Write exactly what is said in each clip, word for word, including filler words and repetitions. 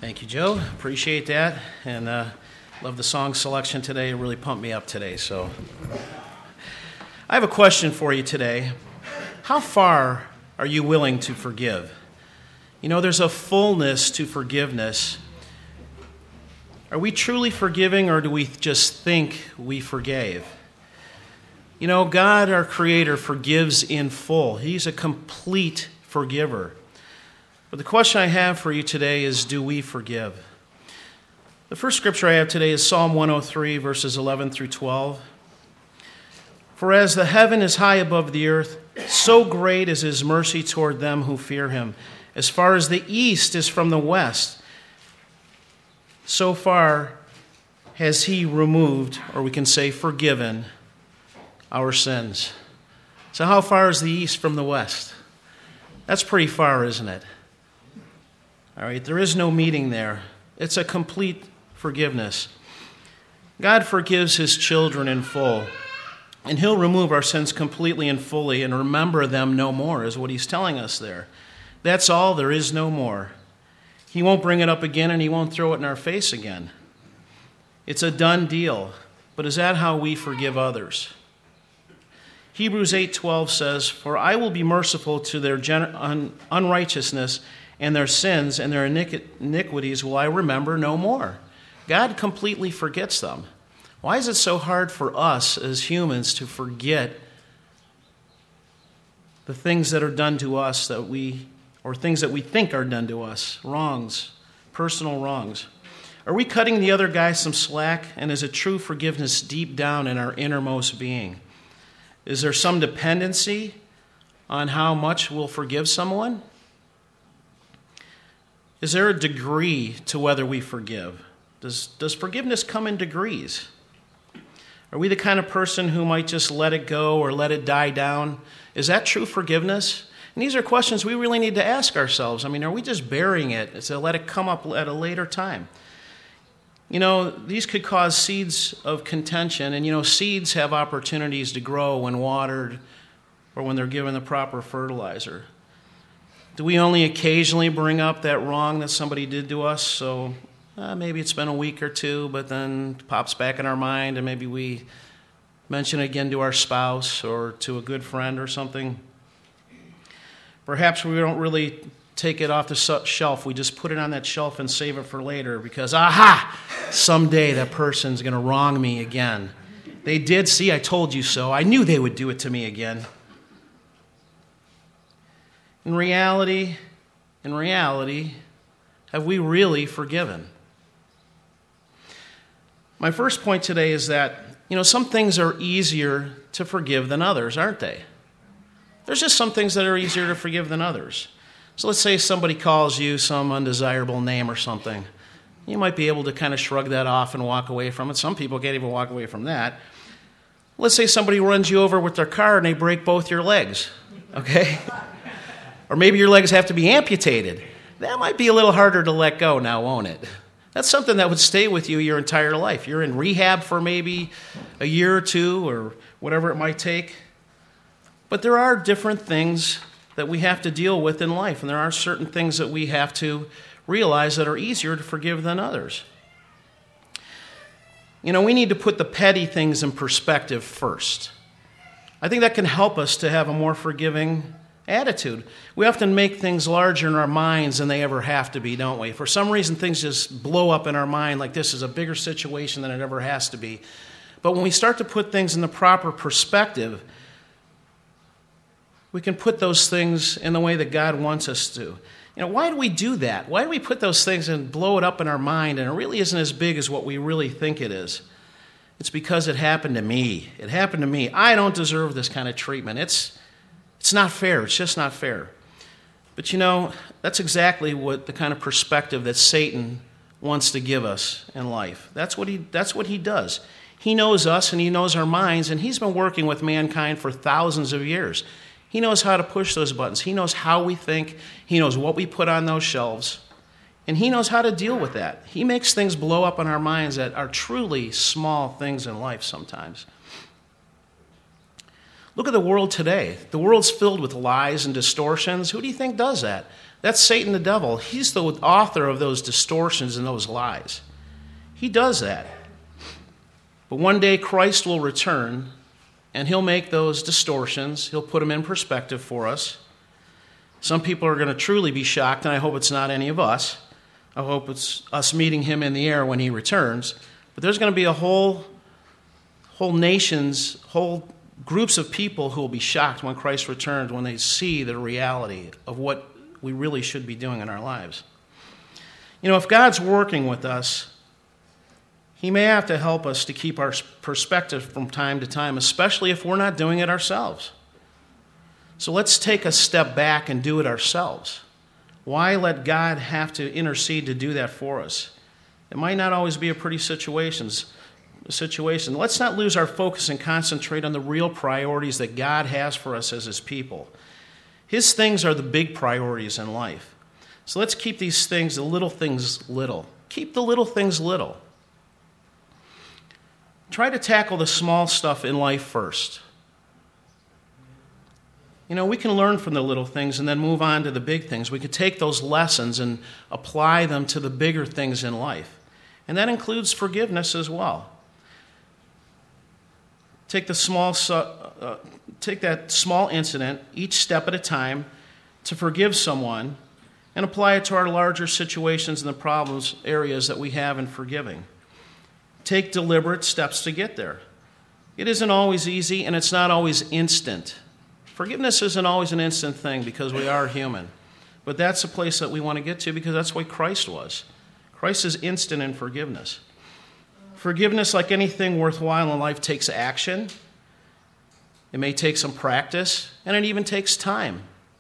Thank you, Joe. Appreciate that. And uh, love the song selection today. It really pumped me up today. So I have a question for you today. How far are you willing to forgive? You know, there's a fullness to forgiveness. Are we truly forgiving, or do we just think we forgave? You know, God, our Creator, forgives in full. He's a complete forgiver. But the question I have for you today is, do we forgive? The first scripture I have today is Psalm one oh three, verses eleven through twelve. For as the heaven is high above the earth, so great is his mercy toward them who fear him. As far as the east is from the west, so far has he removed, or we can say forgiven, our sins. So how far is the east from the west? That's pretty far, isn't it? All right, there is no meeting there. It's a complete forgiveness. God forgives his children in full, and he'll remove our sins completely and fully and remember them no more, is what he's telling us there. That's all. There is no more. He won't bring it up again, and he won't throw it in our face again. It's a done deal. But is that how we forgive others? Hebrews eight twelve says, For I will be merciful to their gen- un- unrighteousness and their sins, and their iniqu- iniquities will I remember no more. God completely forgets them. Why is it so hard for us as humans to forget the things that are done to us that we, or things that we think are done to us, wrongs, personal wrongs? Are we cutting the other guy some slack, and is it true forgiveness deep down in our innermost being? Is there some dependency on how much we'll forgive someone? Is there a degree to whether we forgive? Does, does forgiveness come in degrees? Are we the kind of person who might just let it go or let it die down? Is that true forgiveness? And these are questions we really need to ask ourselves. I mean, are we just burying it to let it come up at a later time? You know, these could cause seeds of contention, and you know, seeds have opportunities to grow when watered or when they're given the proper fertilizer. Do we only occasionally bring up that wrong that somebody did to us? So uh, maybe it's been a week or two, but then it pops back in our mind, and maybe we mention it again to our spouse or to a good friend or something. Perhaps we don't really take it off the shelf. We just put it on that shelf and save it for later because, aha, someday that person's going to wrong me again. They did. See, I told you so. I knew they would do it to me again. In reality, in reality, have we really forgiven? My first point today is that, you know, some things are easier to forgive than others, aren't they? There's just some things that are easier to forgive than others. So let's say somebody calls you some undesirable name or something. You might be able to kind of shrug that off and walk away from it. Some people can't even walk away from that. Let's say somebody runs you over with their car and they break both your legs, okay? Or maybe your legs have to be amputated. That might be a little harder to let go now, won't it? That's something that would stay with you your entire life. You're in rehab for maybe a year or two or whatever it might take. But there are different things that we have to deal with in life, and there are certain things that we have to realize that are easier to forgive than others. You know, we need to put the petty things in perspective first. I think that can help us to have a more forgiving attitude. We often make things larger in our minds than they ever have to be, don't we? For some reason, things just blow up in our mind like this is a bigger situation than it ever has to be. But when we start to put things in the proper perspective, we can put those things in the way that God wants us to. You know, why do we do that? Why do we put those things and blow it up in our mind and it really isn't as big as what we really think it is? It's because it happened to me. It happened to me. I don't deserve this kind of treatment. It's It's not fair. It's just not fair. But you know, that's exactly what the kind of perspective that Satan wants to give us in life. That's what he that's what he does. He knows us and he knows our minds, and he's been working with mankind for thousands of years. He knows how to push those buttons. He knows how we think. He knows what we put on those shelves. And he knows how to deal with that. He makes things blow up in our minds that are truly small things in life sometimes. Look at the world today. The world's filled with lies and distortions. Who do you think does that? That's Satan the devil. He's the author of those distortions and those lies. He does that. But one day Christ will return, and he'll make those distortions, he'll put them in perspective for us. Some people are going to truly be shocked, and I hope it's not any of us. I hope it's us meeting him in the air when he returns. But there's going to be a whole, whole nations, whole groups of people who will be shocked when Christ returns, when they see the reality of what we really should be doing in our lives. You know, if God's working with us, he may have to help us to keep our perspective from time to time, especially if we're not doing it ourselves. So let's take a step back and do it ourselves. Why let God have to intercede to do that for us? It might not always be a pretty situations, situation. Let's not lose our focus and concentrate on the real priorities that God has for us as his people. His things are the big priorities in life. So let's keep these things, the little things, little. Keep the little things little. Try to tackle the small stuff in life first. You know, we can learn from the little things and then move on to the big things. We could take those lessons and apply them to the bigger things in life. And that includes forgiveness as well. Take the small, uh, take that small incident, each step at a time, to forgive someone and apply it to our larger situations and the problems, areas that we have in forgiving. Take deliberate steps to get there. It isn't always easy, and it's not always instant. Forgiveness isn't always an instant thing because we are human. But that's the place that we want to get to because that's what Christ was. Christ is instant in forgiveness. Forgiveness, like anything worthwhile in life, takes action. It may take some practice, and it even takes time.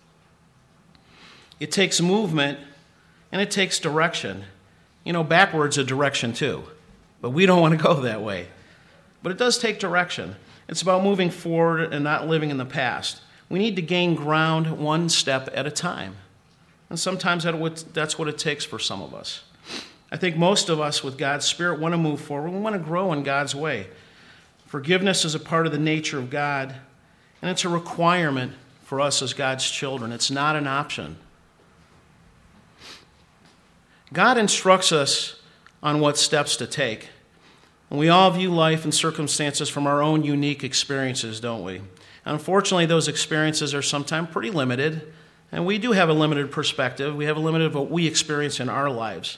It takes movement, and it takes direction. You know, backwards a direction too, but we don't want to go that way. But it does take direction. It's about moving forward and not living in the past. We need to gain ground one step at a time. And sometimes that's what it takes for some of us. I think most of us with God's Spirit want to move forward. We want to grow in God's way. Forgiveness is a part of the nature of God, and it's a requirement for us as God's children. It's not an option. God instructs us on what steps to take. And we all view life and circumstances from our own unique experiences, don't we? Unfortunately, those experiences are sometimes pretty limited, and we do have a limited perspective. We have a limited of what we experience in our lives.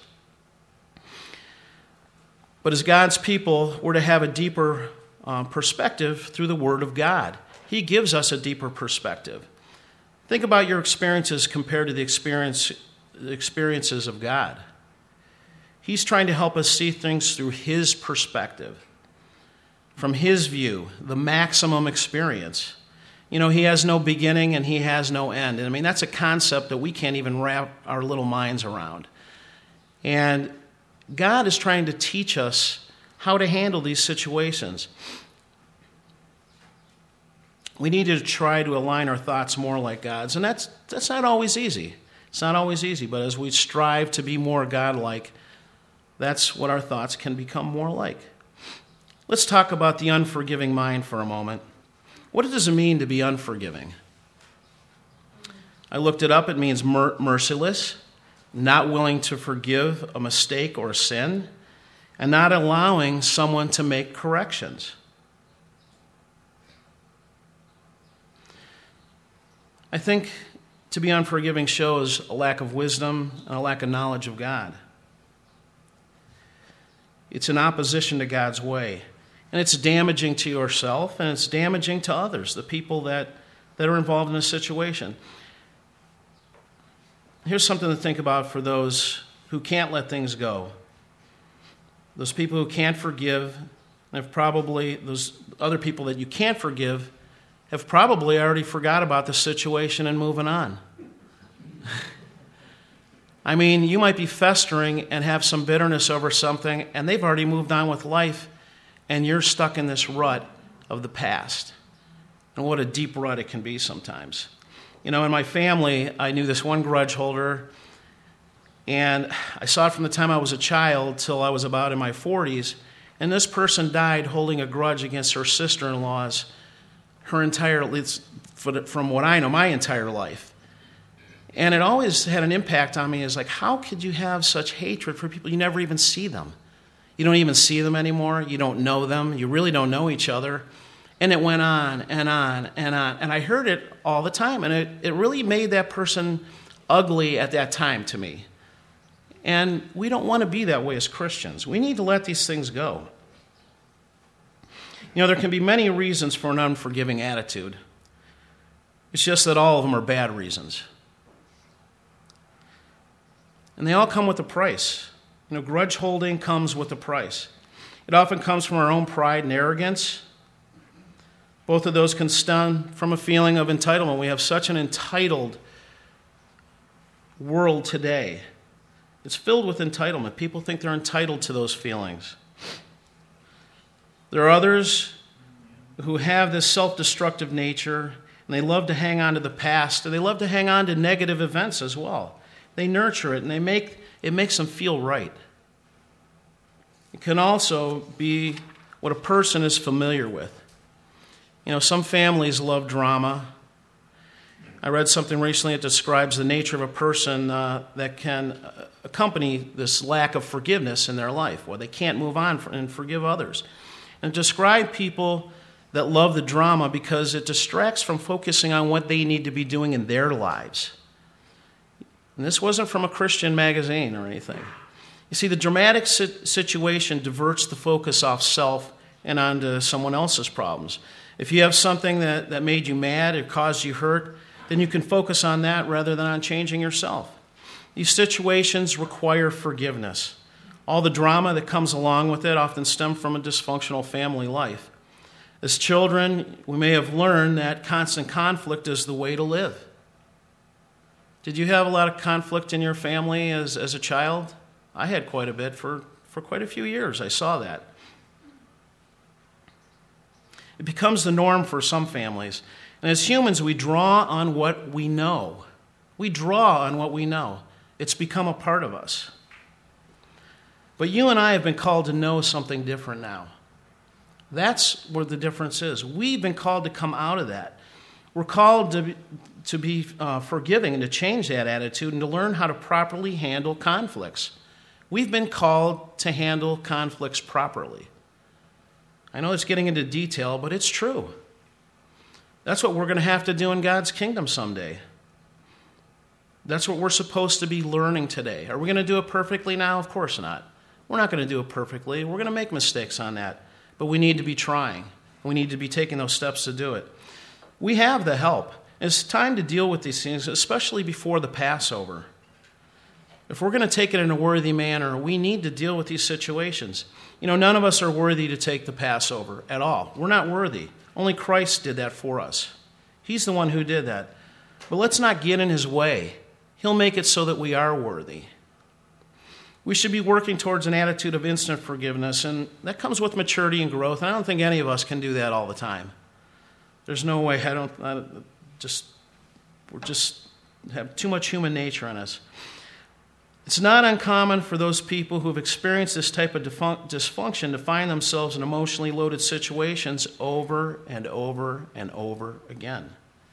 But as God's people, we're to have a deeper uh, perspective through the Word of God. He gives us a deeper perspective. Think about your experiences compared to the experience, the experiences of God. He's trying to help us see things through his perspective, from his view, the maximum experience. You know, he has no beginning and he has no end. And I mean, that's a concept that we can't even wrap our little minds around. And God is trying to teach us how to handle these situations. We need to try to align our thoughts more like God's, and that's that's not always easy. It's not always easy, but as we strive to be more God-like, that's what our thoughts can become more like. Let's talk about the unforgiving mind for a moment. What does it mean to be unforgiving? I looked it up. It means mer- merciless, not willing to forgive a mistake or a sin, and not allowing someone to make corrections. I think to be unforgiving shows a lack of wisdom and a lack of knowledge of God. It's in opposition to God's way. And it's damaging to yourself, and it's damaging to others, the people that, that are involved in a situation. Here's something to think about for those who can't let things go. Those people who can't forgive, have probably, those other people that you can't forgive, have probably already forgot about the situation and moving on. I mean, you might be festering and have some bitterness over something, and they've already moved on with life, and you're stuck in this rut of the past. And what a deep rut it can be sometimes. You know, in my family, I knew this one grudge holder, and I saw it from the time I was a child till I was about in my forties, and this person died holding a grudge against her sister-in-laws, her entire, at least from what I know, my entire life. And it always had an impact on me as like, how could you have such hatred for people? You never even see them. You don't even see them anymore. You don't know them. You really don't know each other. And it went on and on and on. And I heard it all the time. And it, it really made that person ugly at that time to me. And we don't want to be that way as Christians. We need to let these things go. You know, there can be many reasons for an unforgiving attitude. It's just that all of them are bad reasons. And they all come with a price. You know, grudge holding comes with a price. It often comes from our own pride and arrogance. Both of those can stem from a feeling of entitlement. We have such an entitled world today. It's filled with entitlement. People think they're entitled to those feelings. There are others who have this self-destructive nature, and they love to hang on to the past, and they love to hang on to negative events as well. They nurture it, and they make it makes them feel right. It can also be what a person is familiar with. You know, some families love drama. I read something recently that describes the nature of a person uh, that can accompany this lack of forgiveness in their life, where they can't move on and forgive others. And describe people that love the drama because it distracts from focusing on what they need to be doing in their lives. And this wasn't from a Christian magazine or anything. You see, the dramatic situation diverts the focus off self and onto someone else's problems. If you have something that, that made you mad or caused you hurt, then you can focus on that rather than on changing yourself. These situations require forgiveness. All the drama that comes along with it often stems from a dysfunctional family life. As children, we may have learned that constant conflict is the way to live. Did you have a lot of conflict in your family as, as a child? I had quite a bit for, for quite a few years. I saw that. It becomes the norm for some families. And as humans, we draw on what we know. We draw on what we know. It's become a part of us. But you and I have been called to know something different now. That's where the difference is. We've been called to come out of that. We're called to be, to be uh, forgiving and to change that attitude and to learn how to properly handle conflicts. We've been called to handle conflicts properly. I know it's getting into detail, but it's true. That's what we're going to have to do in God's kingdom someday. That's what we're supposed to be learning today. Are we going to do it perfectly now? Of course not. We're not going to do it perfectly. We're going to make mistakes on that. But we need to be trying. We need to be taking those steps to do it. We have the help. It's time to deal with these things, especially before the Passover. If we're going to take it in a worthy manner, we need to deal with these situations. You know, none of us are worthy to take the Passover at all. We're not worthy. Only Christ did that for us. He's the one who did that. But let's not get in his way. He'll make it so that we are worthy. We should be working towards an attitude of instant forgiveness, and that comes with maturity and growth, and I don't think any of us can do that all the time. There's no way. I don't, I don't just, we're just have too much human nature in us. It's not uncommon for those people who have experienced this type of dysfunction to find themselves in emotionally loaded situations over and over and over again.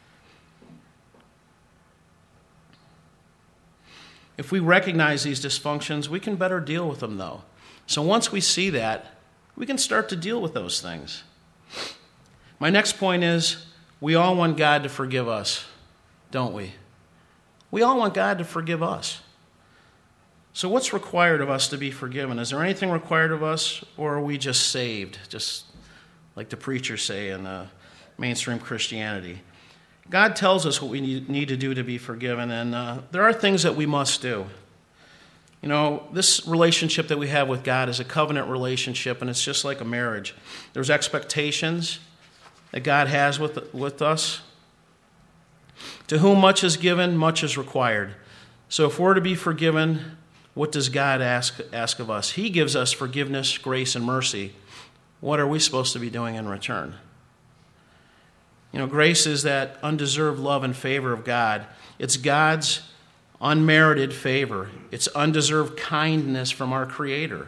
If we recognize these dysfunctions, we can better deal with them, though. So once we see that, we can start to deal with those things. My next point is, we all want God to forgive us, don't we? We all want God to forgive us. So what's required of us to be forgiven? Is there anything required of us, or are we just saved, just like the preachers say in uh, mainstream Christianity? God tells us what we need to do to be forgiven, and uh, there are things that we must do. You know, this relationship that we have with God is a covenant relationship, and it's just like a marriage. There's expectations that God has with, with us. To whom much is given, much is required. So if we're to be forgiven, what does God ask, ask of us? He gives us forgiveness, grace, and mercy. What are we supposed to be doing in return? You know, grace is that undeserved love and favor of God. It's God's unmerited favor. It's undeserved kindness from our Creator.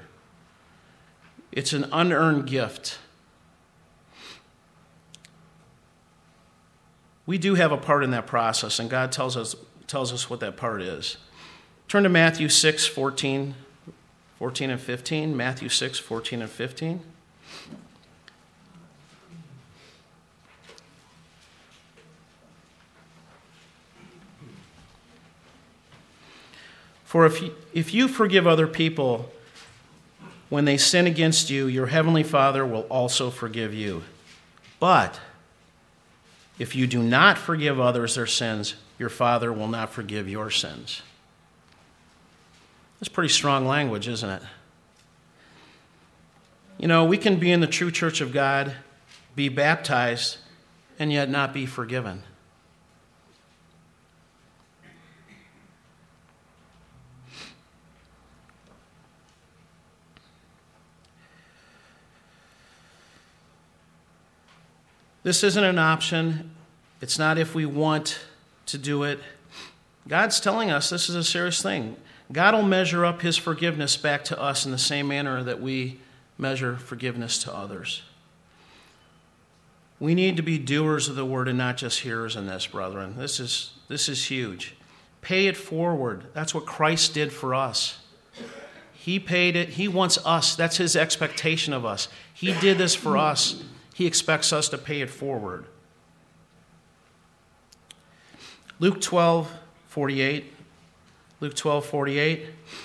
It's an unearned gift. we do have a part in that process, and God tells us tells us what that part is. Turn to Matthew six, fourteen, fourteen and fifteen. Matthew six, fourteen and fifteen. For if you, if you forgive other people when they sin against you, your heavenly Father will also forgive you. But if you do not forgive others their sins, your Father will not forgive your sins. That's pretty strong language, isn't it? You know, we can be in the true church of God, be baptized, and yet not be forgiven. This isn't an option. It's not if we want to do it. God's telling us this is a serious thing. God will measure up his forgiveness back to us in the same manner that we measure forgiveness to others. We need to be doers of the word and not just hearers in this, brethren. This is, this is huge. Pay it forward. That's what Christ did for us. He paid it. He wants us. That's his expectation of us. He did this for us. He expects us to pay it forward. Luke twelve, forty-eight. Luke twelve, forty-eight.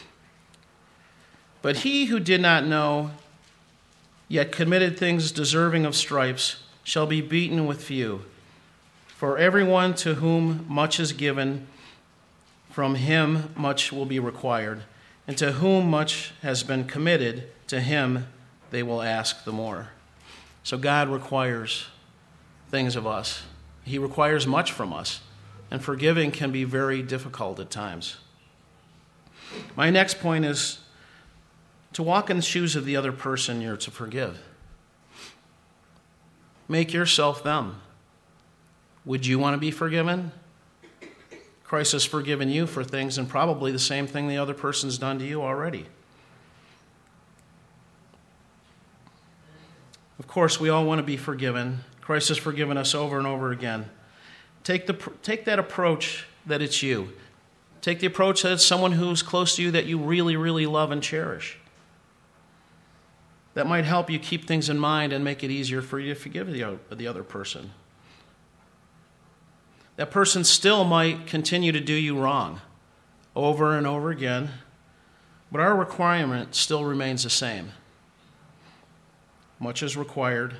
But he who did not know, yet committed things deserving of stripes, shall be beaten with few. For everyone to whom much is given, from him much will be required. And to whom much has been committed, to him they will ask the more. So God requires things of us. He requires much from us. And forgiving can be very difficult at times. My next point is to walk in the shoes of the other person you're to forgive. Make yourself them. Would you want to be forgiven? Christ has forgiven you for things, and probably the same thing the other person's done to you already. Of course, we all want to be forgiven. Christ has forgiven us over and over again. Take the take that approach that it's you. Take the approach that it's someone who's close to you that you really, really love and cherish. That might help you keep things in mind and make it easier for you to forgive the, the other person. That person still might continue to do you wrong over and over again, but our requirement still remains the same. Much is required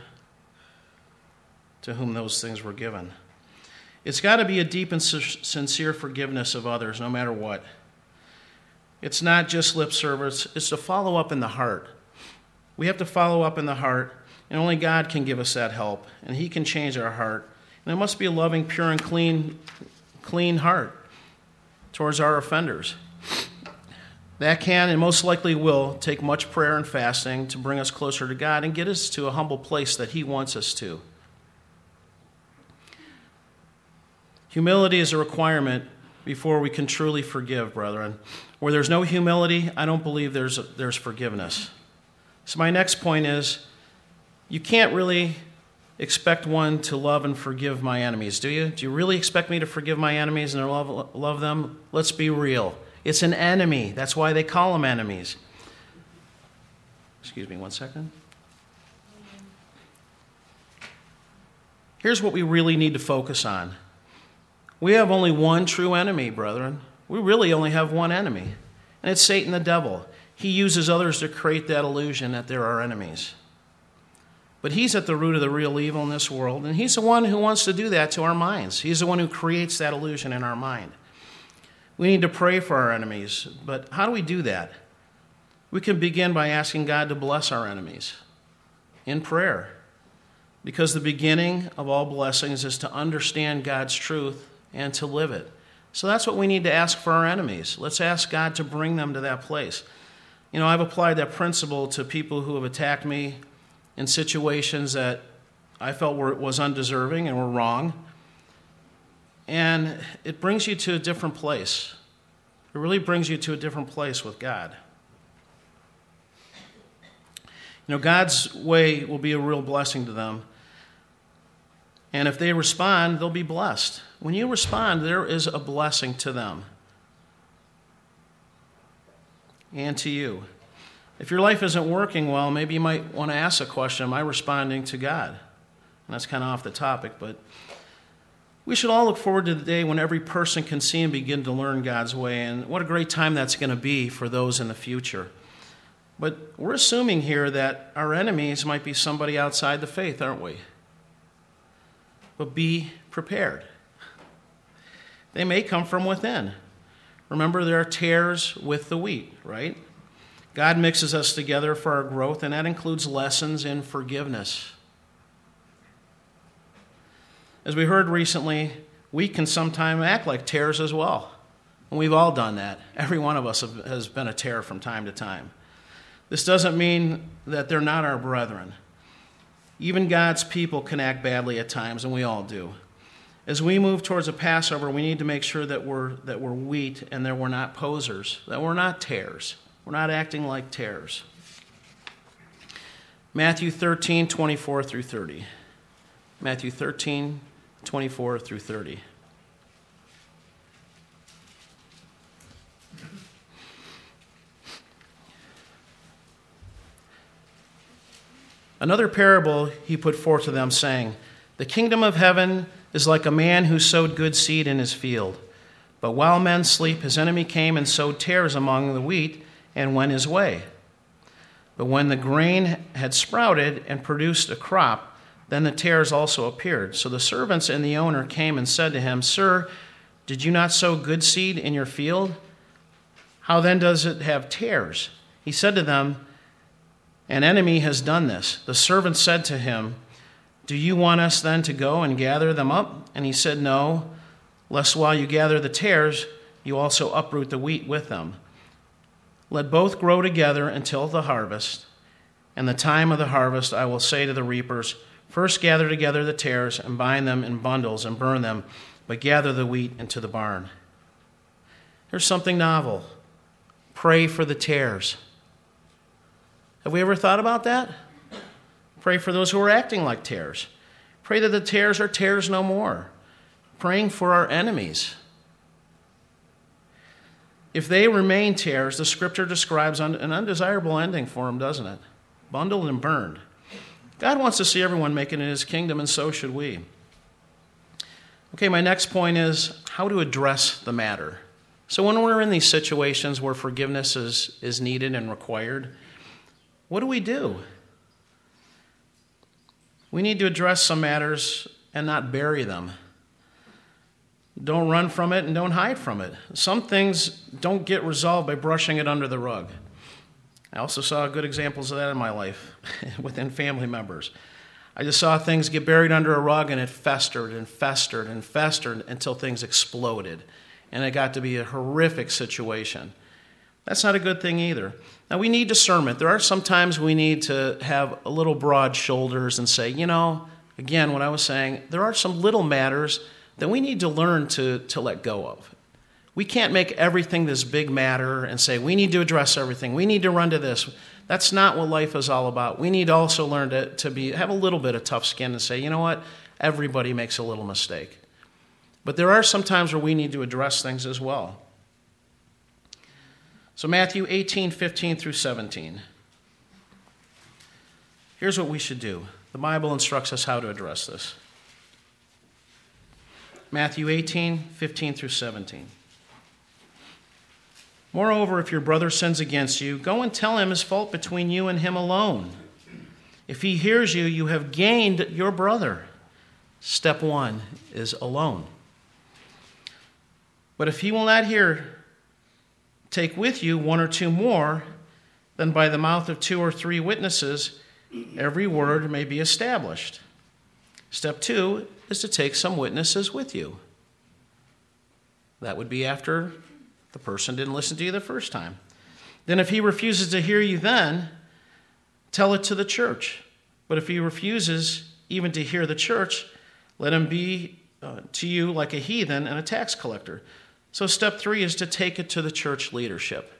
to whom those things were given. It's got to be a deep and sincere forgiveness of others, no matter what. It's not just lip service. It's to follow up in the heart. We have to follow up in the heart, and only God can give us that help, and he can change our heart. And it must be a loving, pure, and clean, clean heart towards our offenders. That can and most likely will take much prayer and fasting to bring us closer to God and get us to a humble place that he wants us to. Humility is a requirement before we can truly forgive, brethren. Where there's no humility, I don't believe there's there's forgiveness. So my next point is, you can't really expect one to love and forgive my enemies, do you? Do you really expect me to forgive my enemies and love, love them? Let's be real. It's an enemy. That's why they call them enemies. Excuse me one second. Here's what we really need to focus on. We have only one true enemy, brethren. We really only have one enemy, and it's Satan the devil. He uses others to create that illusion that there are enemies. But he's at the root of the real evil in this world, and he's the one who wants to do that to our minds. He's the one who creates that illusion in our mind. We need to pray for our enemies, but how do we do that? We can begin by asking God to bless our enemies in prayer, because the beginning of all blessings is to understand God's truth and to live it. So that's what we need to ask for our enemies. Let's ask God to bring them to that place. You know, I've applied that principle to people who have attacked me in situations that I felt were was undeserving and were wrong. And it brings you to a different place. It really brings you to a different place with God. You know, God's way will be a real blessing to them. And if they respond, they'll be blessed. When you respond, there is a blessing to them and to you. If your life isn't working well, maybe you might want to ask a question, am I responding to God? And that's kind of off the topic, but we should all look forward to the day when every person can see and begin to learn God's way, and what a great time that's going to be for those in the future. But we're assuming here that our enemies might be somebody outside the faith, aren't we? But be prepared. They may come from within. Remember, there are tares with the wheat, right? God mixes us together for our growth, and that includes lessons in forgiveness. As we heard recently, we can sometimes act like tares as well. And we've all done that. Every one of us have, has been a tare from time to time. This doesn't mean that they're not our brethren. Even God's people can act badly at times, and we all do. As we move towards a Passover, we need to make sure that we're that we're wheat and that we're not posers, that we're not tares. We're not acting like tares. Matthew thirteen, twenty-four through thirty. Matthew thirteen, twenty-four through thirty. Another parable he put forth to them, saying, the kingdom of heaven is like a man who sowed good seed in his field. But while men sleep, his enemy came and sowed tares among the wheat and went his way. But when the grain had sprouted and produced a crop, then the tares also appeared. So the servants and the owner came and said to him, Sir, did you not sow good seed in your field? How then does it have tares? He said to them, An enemy has done this. The servant said to him, Do you want us then to go and gather them up? And he said, No, lest while you gather the tares, you also uproot the wheat with them. Let both grow together until the harvest. And the time of the harvest I will say to the reapers, First gather together the tares and bind them in bundles and burn them, but gather the wheat into the barn. Here's something novel. Pray for the tares. Have we ever thought about that? Pray for those who are acting like tares. Pray that the tares are tares no more. Praying for our enemies. If they remain tares, the scripture describes an undesirable ending for them, doesn't it? Bundled and burned. God wants to see everyone making it his kingdom, and so should we. Okay, my next point is how to address the matter. So when we're in these situations where forgiveness is, is needed and required, what do we do? We need to address some matters and not bury them. Don't run from it and don't hide from it. Some things don't get resolved by brushing it under the rug. I also saw good examples of that in my life within family members. I just saw things get buried under a rug, and it festered and festered and festered until things exploded. And it got to be a horrific situation. That's not a good thing either. Now, we need discernment. There are some times we need to have a little broad shoulders and say, you know, again, what I was saying, there are some little matters that we need to learn to, to let go of. We can't make everything this big matter and say, we need to address everything. We need to run to this. That's not what life is all about. We need to also learn to, to be have a little bit of tough skin and say, you know what, everybody makes a little mistake. But there are some times where we need to address things as well. So Matthew eighteen, fifteen through seventeen. Here's what we should do. The Bible instructs us how to address this. Matthew eighteen, fifteen through seventeen. Moreover, if your brother sins against you, go and tell him his fault between you and him alone. If he hears you, you have gained your brother. Step one is alone. But if he will not hear, take with you one or two more, then by the mouth of two or three witnesses, every word may be established. Step two is to take some witnesses with you. That would be after the person didn't listen to you the first time. Then if he refuses to hear you then, tell it to the church. But if he refuses even to hear the church, let him be uh, to you like a heathen and a tax collector. So step three is to take it to the church leadership.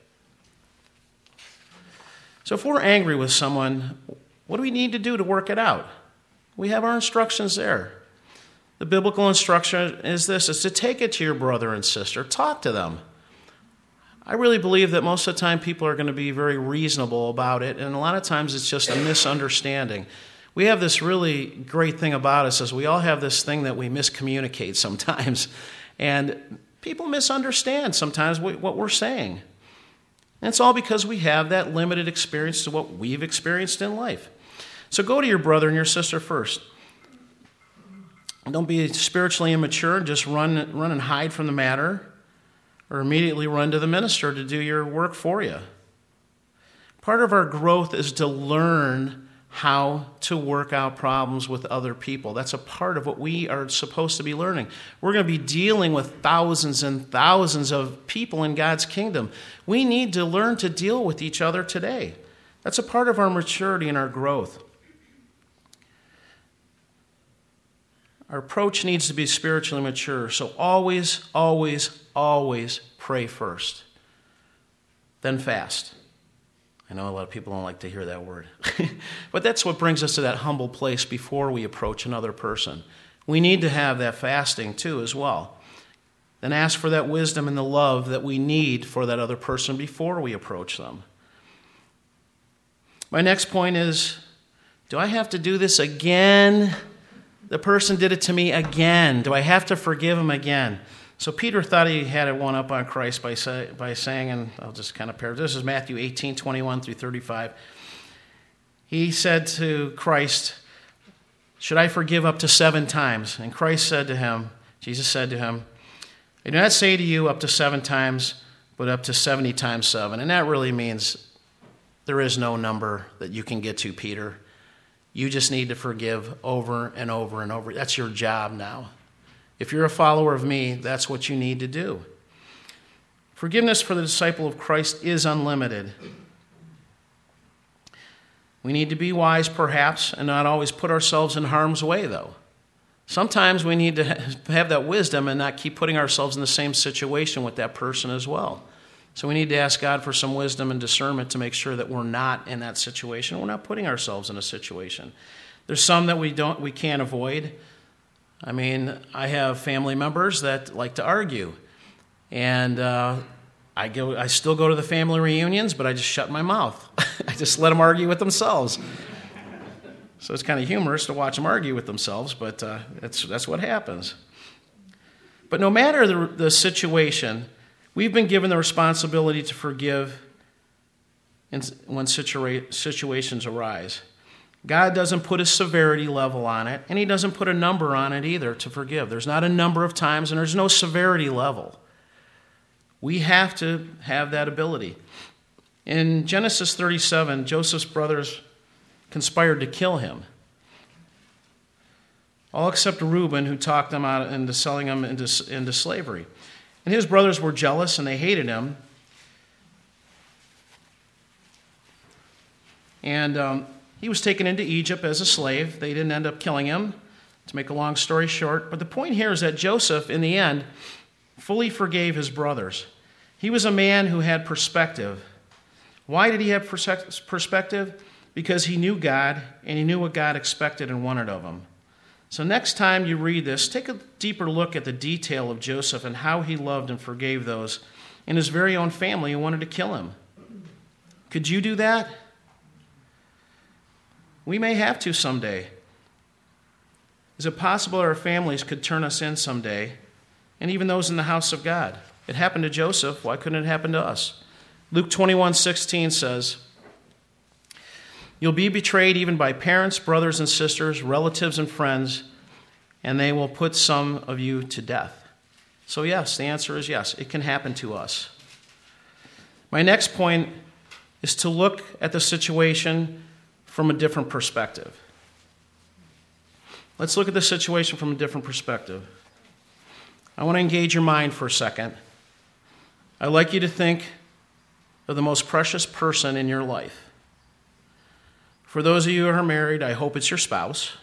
So if we're angry with someone, what do we need to do to work it out? We have our instructions there. The biblical instruction is this, is to take it to your brother and sister. Talk to them. I really believe that most of the time people are going to be very reasonable about it, and a lot of times it's just a misunderstanding. We have this really great thing about us is we all have this thing that we miscommunicate sometimes, and people misunderstand sometimes what we're saying. And it's all because we have that limited experience to what we've experienced in life. So go to your brother and your sister first. Don't be spiritually immature and just run, run and hide from the matter, or immediately run to the minister to do your work for you. Part of our growth is to learn how to work out problems with other people. That's a part of what we are supposed to be learning. We're going to be dealing with thousands and thousands of people in God's kingdom. We need to learn to deal with each other today. That's a part of our maturity and our growth. Our approach needs to be spiritually mature. So always, always, always pray first. Then fast. I know a lot of people don't like to hear that word. But that's what brings us to that humble place before we approach another person. We need to have that fasting too as well. Then ask for that wisdom and the love that we need for that other person before we approach them. My next point is, do I have to do this again? The person did it to me again. Do I have to forgive him again? So Peter thought he had it one up on Christ by say, by saying, and I'll just kind of paraphrase, this is Matthew eighteen, twenty-one through thirty-five. He said to Christ, should I forgive up to seven times? And Christ said to him, Jesus said to him, I do not say to you up to seven times, but up to seventy times seven. And that really means there is no number that you can get to, Peter. You just need to forgive over and over and over. That's your job now. If you're a follower of me, that's what you need to do. Forgiveness for the disciple of Christ is unlimited. We need to be wise, perhaps, and not always put ourselves in harm's way, though. Sometimes we need to have that wisdom and not keep putting ourselves in the same situation with that person as well. So we need to ask God for some wisdom and discernment to make sure that we're not in that situation. We're not putting ourselves in a situation. There's some that we don't, we can't avoid. I mean, I have family members that like to argue, and uh, I go. I still go to the family reunions, but I just shut my mouth. I just let them argue with themselves. So it's kind of humorous to watch them argue with themselves, but uh, that's that's what happens. But no matter the, the situation, we've been given the responsibility to forgive when situa- situations arise. God doesn't put a severity level on it, and he doesn't put a number on it either to forgive. There's not a number of times, and there's no severity level. We have to have that ability. In Genesis thirty-seven, Joseph's brothers conspired to kill him, all except Reuben, who talked them out into selling him into, into slavery. And his brothers were jealous, and they hated him. And um, he was taken into Egypt as a slave. They didn't end up killing him, to make a long story short. But the point here is that Joseph, in the end, fully forgave his brothers. He was a man who had perspective. Why did he have perspective? Because he knew God, and he knew what God expected and wanted of him. So next time you read this, take a deeper look at the detail of Joseph and how he loved and forgave those in his very own family who wanted to kill him. Could you do that? We may have to someday. Is it possible our families could turn us in someday, and even those in the house of God? It happened to Joseph. Why couldn't it happen to us? Luke twenty-one sixteen says, you'll be betrayed even by parents, brothers and sisters, relatives and friends, and they will put some of you to death. So yes, the answer is yes. It can happen to us. My next point is to look at the situation from a different perspective. Let's look at the situation from a different perspective. I want to engage your mind for a second. I'd like you to think of the most precious person in your life. For those of you who are married, I hope it's your spouse.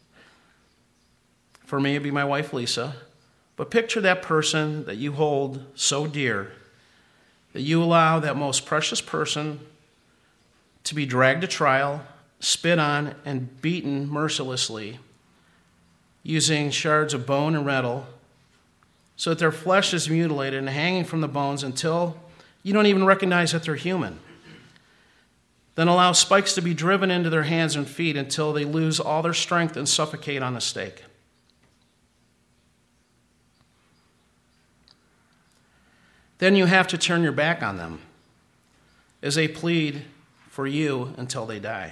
For me, it'd be my wife, Lisa. But picture that person that you hold so dear, that you allow that most precious person to be dragged to trial, spit on, and beaten mercilessly, using shards of bone and metal, so that their flesh is mutilated and hanging from the bones until you don't even recognize that they're human. Then allow spikes to be driven into their hands and feet until they lose all their strength and suffocate on the stake. Then you have to turn your back on them as they plead for you until they die.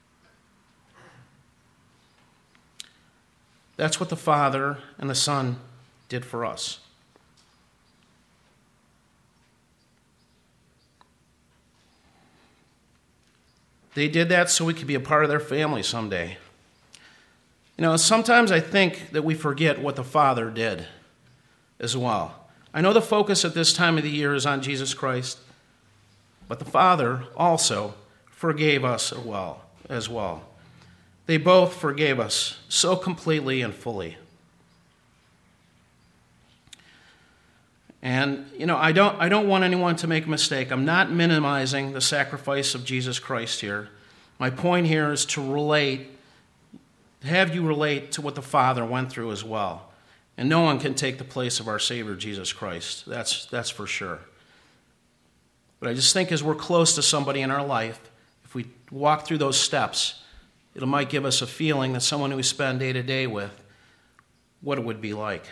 That's what the Father and the Son did for us. They did that so we could be a part of their family someday. You know, sometimes I think that we forget what the Father did as well. I know the focus at this time of the year is on Jesus Christ, but the Father also forgave us as well. As well. They both forgave us so completely and fully. And, you know, I don't, I don't want anyone to make a mistake. I'm not minimizing the sacrifice of Jesus Christ here. My point here is to relate, have you relate to what the Father went through as well. And no one can take the place of our Savior, Jesus Christ. That's, that's for sure. But I just think as we're close to somebody in our life, if we walk through those steps, it might give us a feeling that someone who we spend day to day with, what it would be like.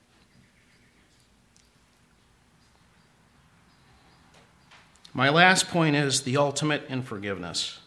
My last point is the ultimate in forgiveness.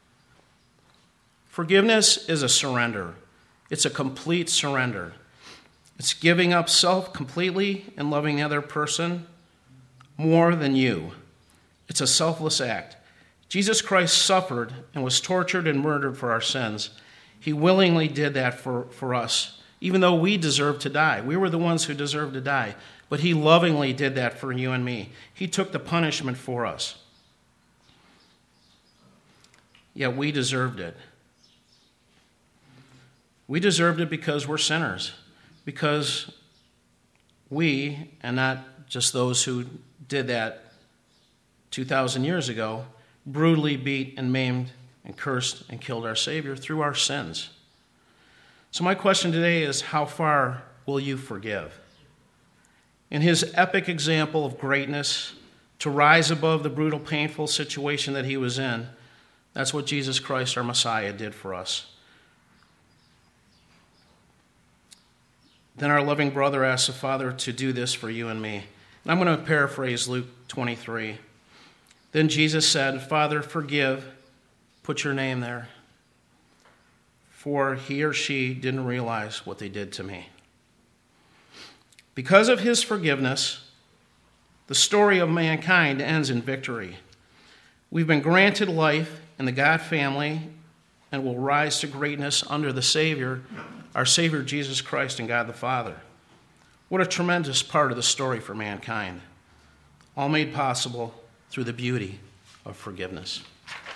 Forgiveness is a surrender. It's a complete surrender. It's giving up self completely and loving the other person more than you. It's a selfless act. Jesus Christ suffered and was tortured and murdered for our sins. He willingly did that for, for us, even though we deserved to die. We were the ones who deserved to die, but he lovingly did that for you and me. He took the punishment for us. Yet we deserved it. We deserved it because we're sinners, because we, and not just those who did that two thousand years ago, brutally beat and maimed and cursed and killed our Savior through our sins. So my question today is, how far will you forgive? In his epic example of greatness, to rise above the brutal, painful situation that he was in, that's what Jesus Christ, our Messiah, did for us. Then our loving brother asked the Father to do this for you and me. And I'm going to paraphrase Luke twenty-three. Then Jesus said, Father, forgive, put your name there, for he or she didn't realize what they did to me. Because of his forgiveness, the story of mankind ends in victory. We've been granted life in the God family and will rise to greatness under the Savior, our Savior Jesus Christ and God the Father. What a tremendous part of the story for mankind, all made possible through the beauty of forgiveness.